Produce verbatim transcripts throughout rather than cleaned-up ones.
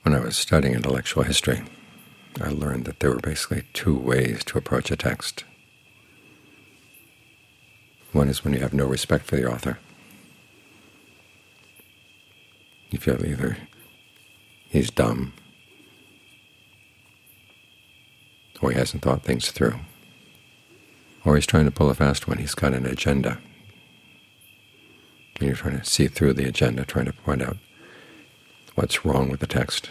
When I was studying intellectual history, I learned that there were basically two ways to approach a text. One is when you have no respect for the author. You feel either he's dumb, or he hasn't thought things through, or he's trying to pull a fast one. He's got an agenda, and you're trying to see through the agenda, trying to point out what's wrong with the text.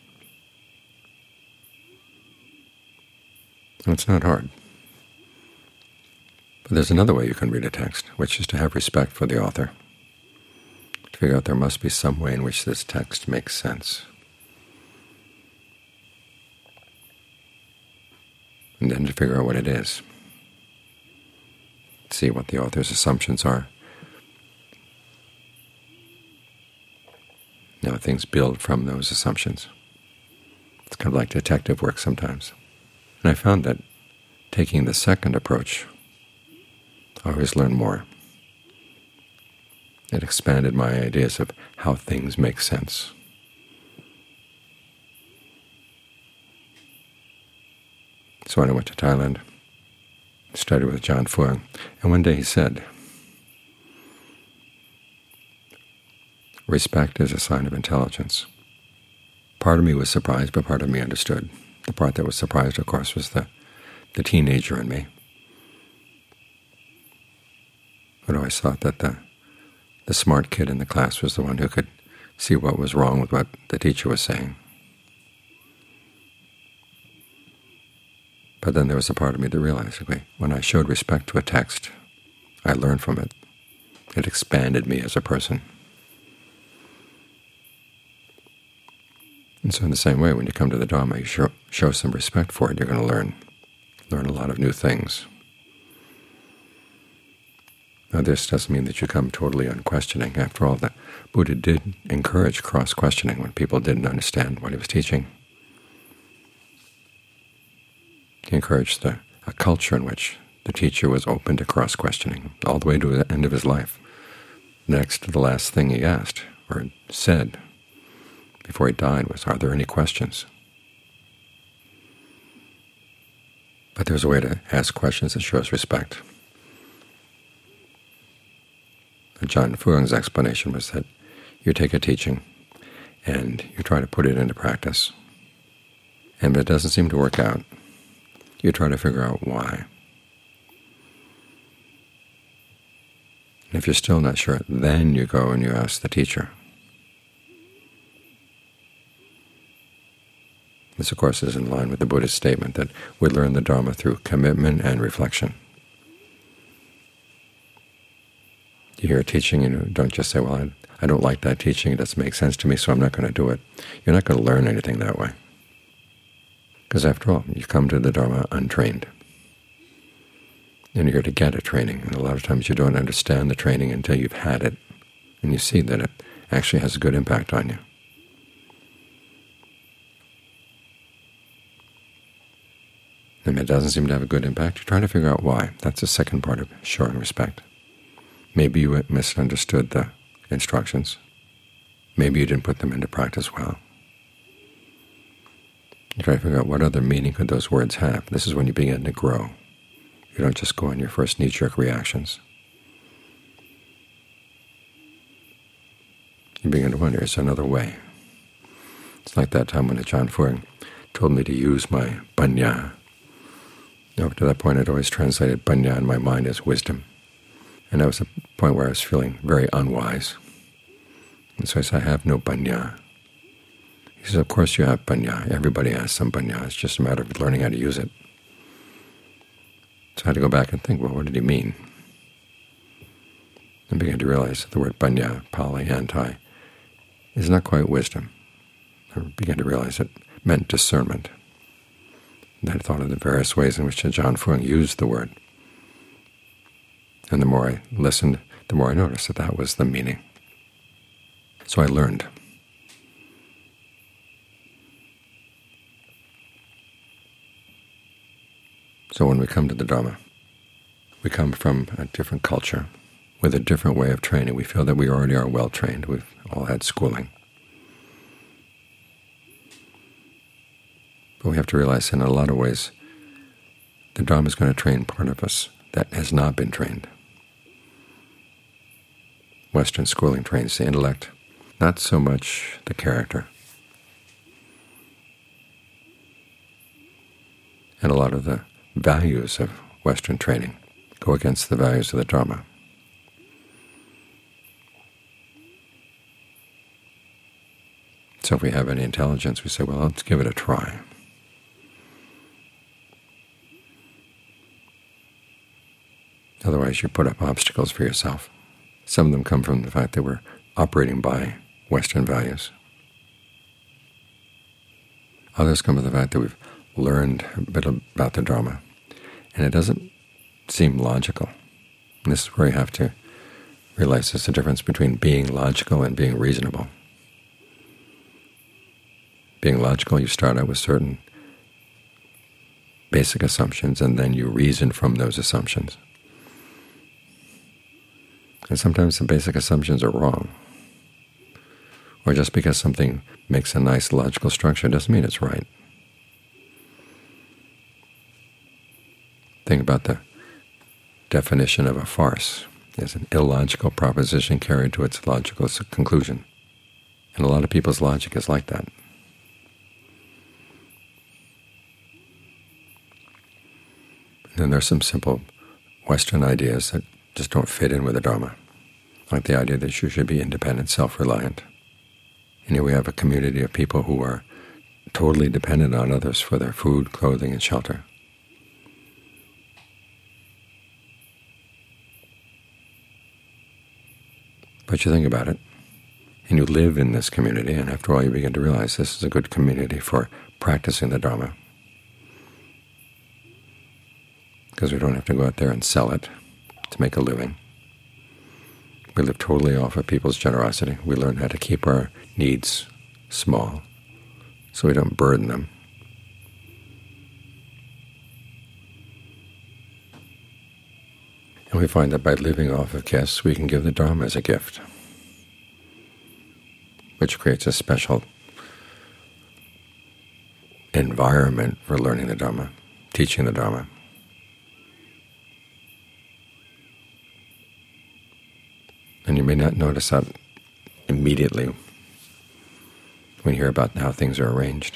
And it's not hard. But there's another way you can read a text, which is to have respect for the author, to figure out there must be some way in which this text makes sense. And then to figure out what it is, see what the author's assumptions are. Now things build from those assumptions. It's kind of like detective work sometimes. And I found that taking the second approach, I always learn more. It expanded my ideas of how things make sense. So when I went to Thailand, I studied with Ajahn Fuang, and one day he said, respect is a sign of intelligence. Part of me was surprised, but part of me understood. The part that was surprised, of course, was the, the teenager in me. But I always thought that the, the smart kid in the class was the one who could see what was wrong with what the teacher was saying. But then there was a part of me that realized, okay, when I showed respect to a text, I learned from it. It expanded me as a person. And so in the same way, when you come to the Dharma, you show, show some respect for it, you're going to learn, learn a lot of new things. Now this doesn't mean that you come totally unquestioning. After all, the Buddha did encourage cross-questioning when people didn't understand what he was teaching. He encouraged the, a culture in which the teacher was open to cross-questioning all the way to the end of his life. Next to the last thing he asked or said before he died was, are there any questions? But there's a way to ask questions that shows respect. Ajahn Fuang's explanation was that you take a teaching and you try to put it into practice, and if it doesn't seem to work out, you try to figure out why. And if you're still not sure, then you go and you ask the teacher. This, of course, is in line with the Buddhist statement that we learn the Dharma through commitment and reflection. You hear a teaching, and you don't just say, well, I, I don't like that teaching, it doesn't make sense to me, so I'm not going to do it. You're not going to learn anything that way. Because after all, you come to the Dharma untrained. And you're here to get a training, and a lot of times you don't understand the training until you've had it, and you see that it actually has a good impact on you. And if it doesn't seem to have a good impact, you try to figure out why. That's the second part of showing respect. Maybe you misunderstood the instructions. Maybe you didn't put them into practice well. You try to figure out what other meaning could those words have. This is when you begin to grow. You don't just go on your first knee-jerk reactions. You begin to wonder, is there another way? It's like that time when Ajahn Fuang told me to use my panya. Up to that point, I'd always translated panya in my mind as wisdom. And that was a point where I was feeling very unwise. And so I said, I have no panya. He says, of course you have panya. Everybody has some panya. It's just a matter of learning how to use it. So I had to go back and think, well, what did he mean? And began to realize that the word panya, Pali and Thai, is not quite wisdom. I began to realize it meant discernment. And I thought of the various ways in which Ajahn Fuang used the word. And the more I listened, the more I noticed that that was the meaning. So I learned. So when we come to the Dharma, we come from a different culture with a different way of training. We feel that we already are well trained. We've all had schooling. But we have to realize in a lot of ways the Dharma is going to train part of us that has not been trained. Western schooling trains the intellect, not so much the character. And a lot of the values of Western training go against the values of the Dharma. So if we have any intelligence, we say, well, let's give it a try. Otherwise, you put up obstacles for yourself. Some of them come from the fact that we're operating by Western values. Others come from the fact that we've learned a bit about the Dharma, and it doesn't seem logical. And this is where you have to realize there's a difference between being logical and being reasonable. Being logical, you start out with certain basic assumptions, and then you reason from those assumptions. And sometimes the basic assumptions are wrong. Or just because something makes a nice logical structure doesn't mean it's right. Think about the definition of a farce. It's an illogical proposition carried to its logical conclusion. And a lot of people's logic is like that. And then there's some simple Western ideas that just don't fit in with the Dharma, like the idea that you should be independent, self-reliant. And here we have a community of people who are totally dependent on others for their food, clothing, and shelter. But you think about it, and you live in this community, and after all you begin to realize this is a good community for practicing the Dharma, because we don't have to go out there and sell it to make a living. We live totally off of people's generosity. We learn how to keep our needs small so we don't burden them. And we find that by living off of gifts, we can give the Dharma as a gift, which creates a special environment for learning the Dharma, teaching the Dharma. And you may not notice that immediately when you hear about how things are arranged.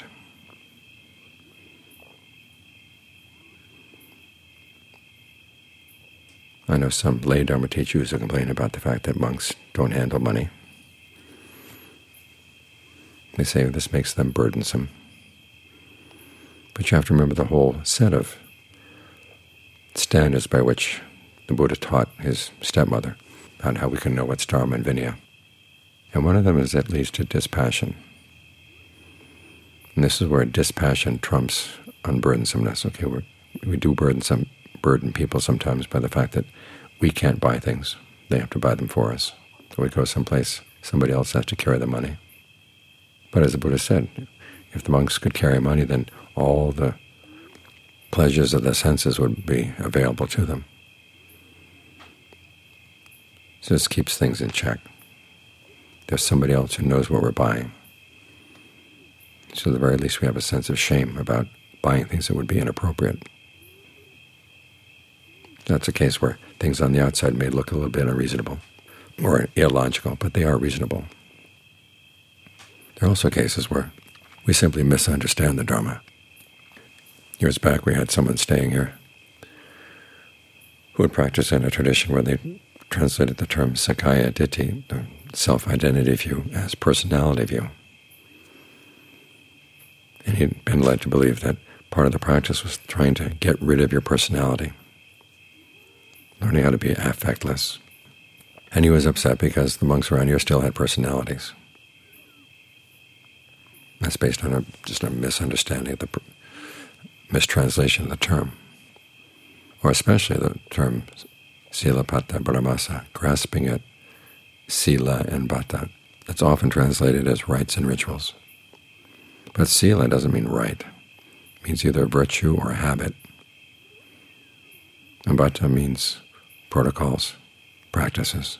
I know some lay Dharma teachers who complain about the fact that monks don't handle money. They say this makes them burdensome. But you have to remember the whole set of standards by which the Buddha taught his stepmother about how we can know what's Dharma and Vinaya. And one of them is that leads to dispassion. And this is where dispassion trumps unburdensomeness. Okay, we're, we do burden some burden people sometimes by the fact that we can't buy things. They have to buy them for us. So we go someplace, somebody else has to carry the money. But as the Buddha said, if the monks could carry money, then all the pleasures of the senses would be available to them. So this keeps things in check. There's somebody else who knows what we're buying. So at the very least we have a sense of shame about buying things that would be inappropriate. That's a case where things on the outside may look a little bit unreasonable or illogical, but they are reasonable. There are also cases where we simply misunderstand the Dharma. Years back we had someone staying here who would practice in a tradition where they translated the term Sakkaya Ditthi, the self-identity view, as personality view. And he'd been led to believe that part of the practice was trying to get rid of your personality, learning how to be affectless. And he was upset because the monks around here still had personalities. That's based on a, just a misunderstanding of the mistranslation of the term, or especially the term Silabbata Paramasa, grasping at sila and bhata. That's often translated as rites and rituals. But sila doesn't mean right. It means either virtue or a habit. And bhata means protocols, practices.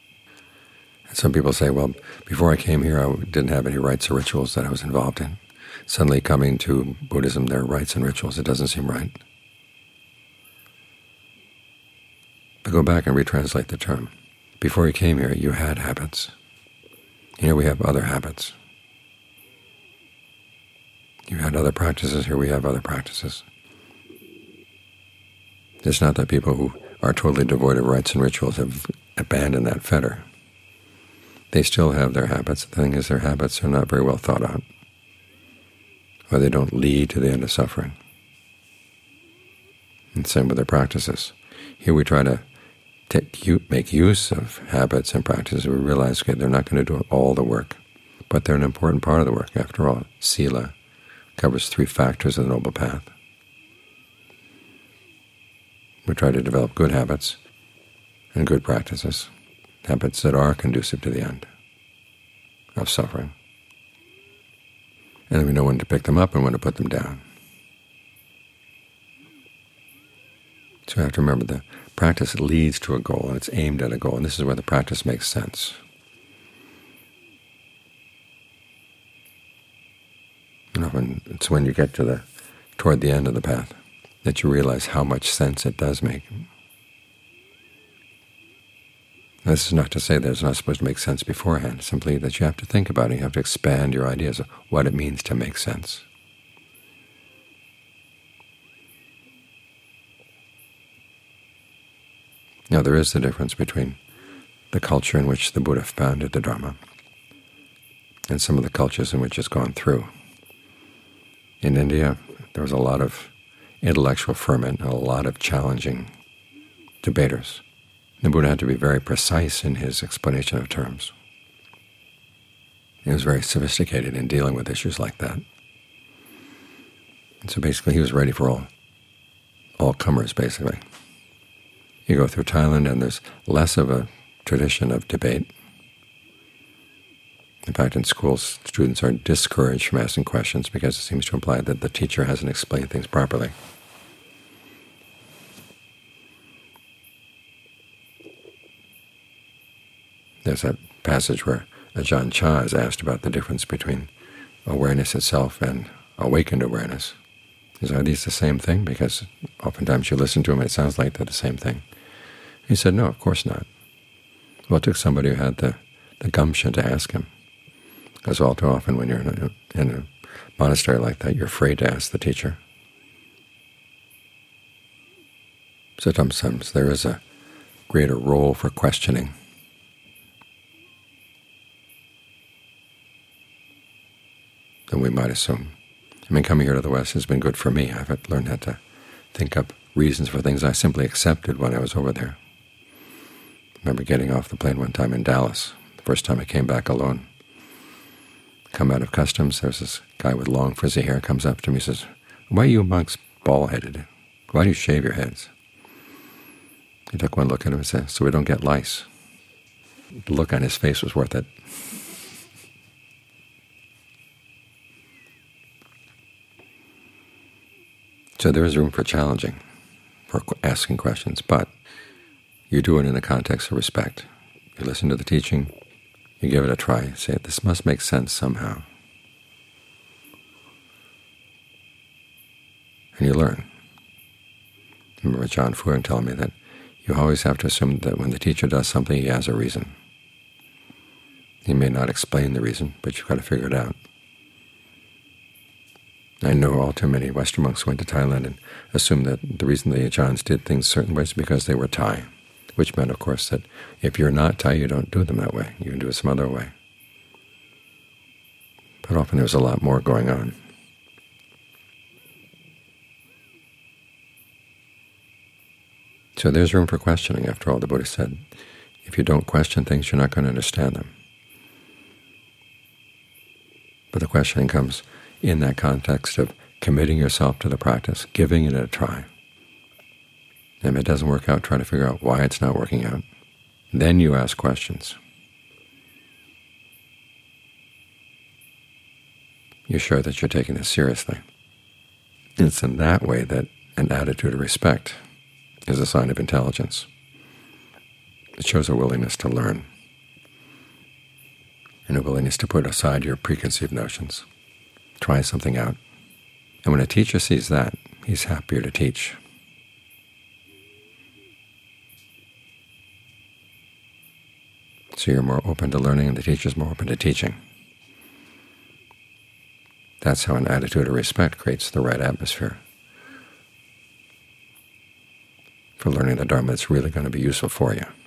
And some people say, well, before I came here I didn't have any rites or rituals that I was involved in. suddenly coming to Buddhism, their rites and rituals, it doesn't seem right. But go back and retranslate the term. Before you came here, you had habits. Here we have other habits. You had other practices, here we have other practices. It's not that people who are totally devoid of rites and rituals have abandoned that fetter. They still have their habits. The thing is, their habits are not very well thought out, or they don't lead to the end of suffering. And same with their practices. Here we try to take, make use of habits and practices. We realize, okay, they're not going to do all the work, but they're an important part of the work. After all, Sila covers three factors of the Noble Path. We try to develop good habits and good practices, habits that are conducive to the end of suffering. And then we know when to pick them up and when to put them down. So we have to remember the practice leads to a goal, and it's aimed at a goal, and this is where the practice makes sense. And often it's when you get to the toward the end of the path that you realize how much sense it does make. This is not to say that it's not supposed to make sense beforehand, simply that you have to think about it. You have to expand your ideas of what it means to make sense. Now, there is the difference between the culture in which the Buddha founded the Dharma and some of the cultures in which it's gone through. In India, there was a lot of intellectual ferment and a lot of challenging debaters. The Buddha had to be very precise in his explanation of terms. He was very sophisticated in dealing with issues like that. And so basically he was ready for all, all comers, basically. You go through Thailand and there's less of a tradition of debate. In fact, in schools, students are discouraged from asking questions because it seems to imply that the teacher hasn't explained things properly. There's that passage where Ajahn Chah is asked about the difference between awareness itself and awakened awareness. He says, are these the same thing? Because oftentimes you listen to them and it sounds like they're the same thing. He said, no, of course not. Well, it took somebody who had the, the gumption to ask him. Because all too often when you're in a, in a monastery like that, you're afraid to ask the teacher. So sometimes there is a greater role for questioning. Than we might assume. I mean, coming here to the West has been good for me. I've learned how to think up reasons for things I simply accepted when I was over there. I remember getting off the plane one time in Dallas, the first time I came back alone. Come out of customs, there's this guy with long frizzy hair comes up to me and says, why are you monks bald-headed? Why do you shave your heads? He took one look at him and said, so we don't get lice. The look on his face was worth it. So there is room for challenging, for asking questions, but you do it in the context of respect. You listen to the teaching, you give it a try, you say, this must make sense somehow. And you learn. I remember John Fuang telling me that you always have to assume that when the teacher does something, he has a reason. He may not explain the reason, but you've got to figure it out. I know all too many Western monks went to Thailand and assumed that the reason the Ajahns did things certain ways is because they were Thai, which meant, of course, that if you're not Thai, you don't do them that way. You can do it some other way. But often there's a lot more going on. So there's room for questioning. After all, the Buddha said, if you don't question things, you're not going to understand them. But the questioning comes in that context of committing yourself to the practice, giving it a try. And if it doesn't work out, try to figure out why it's not working out. Then you ask questions. You're sure that you're taking this seriously. It's in that way that an attitude of respect is a sign of intelligence. It shows a willingness to learn and a willingness to put aside your preconceived notions, try something out. And when a teacher sees that, he's happier to teach. So you're more open to learning, and the teacher's more open to teaching. That's how an attitude of respect creates the right atmosphere for learning the Dharma that's really going to be useful for you.